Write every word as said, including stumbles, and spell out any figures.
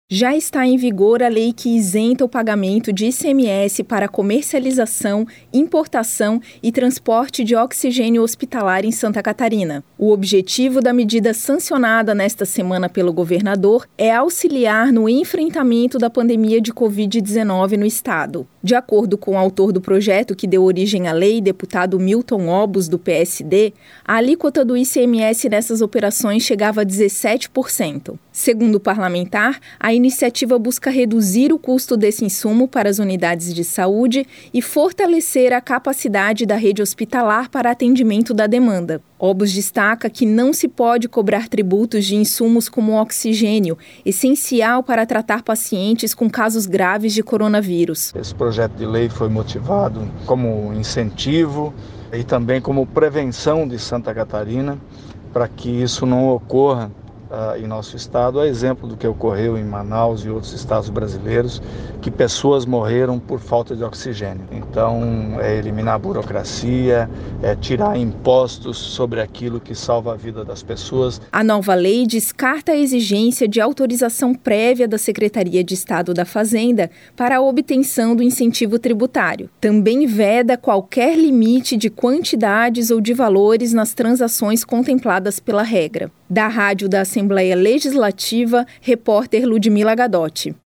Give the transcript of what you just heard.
Já está em vigor a lei que isenta o pagamento de I C M S para comercialização, importação e transporte de oxigênio hospitalar em Santa Catarina. O objetivo da medida sancionada nesta semana pelo governador é auxiliar no enfrentamento da pandemia de covid dezenove no estado. De acordo com o autor do projeto que deu origem à lei, deputado Milton Obos, do P S D, a alíquota do I C M S nessas operações chegava a dezessete por cento. Segundo o parlamentar, a iniciativa busca reduzir o custo desse insumo para as unidades de saúde e fortalecer a capacidade da rede hospitalar para atendimento da demanda. Obos destaca que não se pode cobrar tributos de insumos como o oxigênio, essencial para tratar pacientes com casos graves de coronavírus. Esse projeto de lei foi motivado como incentivo e também como prevenção de Santa Catarina para que isso não ocorra Uh, em nosso estado, a exemplo do que ocorreu em Manaus e outros estados brasileiros, que pessoas morreram por falta de oxigênio. Então, é eliminar a burocracia, é tirar impostos sobre aquilo que salva a vida das pessoas. A nova lei descarta a exigência de autorização prévia da Secretaria de Estado da Fazenda para a obtenção do incentivo tributário. Também veda qualquer limite de quantidades ou de valores nas transações contempladas pela regra. Da Rádio da Assembleia Legislativa, repórter Ludmila Gadotti.